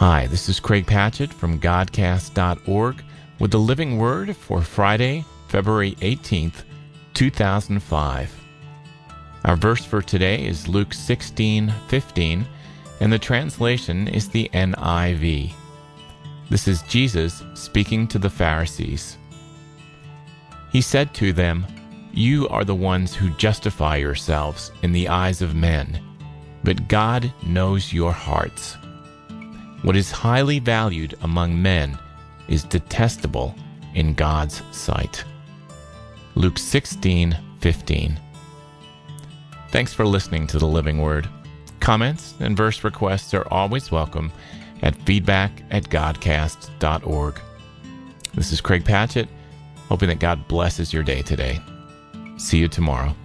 Hi, this is Craig Patchett from Godcast.org with the Living Word for Friday, February 18th, 2005. Our verse for today is Luke 16:15, and the translation is the NIV. This is Jesus speaking to the Pharisees. He said to them, "You are the ones who justify yourselves in the eyes of men, but God knows your hearts. What is highly valued among men is detestable in God's sight." Luke 16:15. Thanks for listening to the Living Word. Comments and verse requests are always welcome at feedback@godcast.org. This is Craig Patchett, hoping that God blesses your day today. See you tomorrow.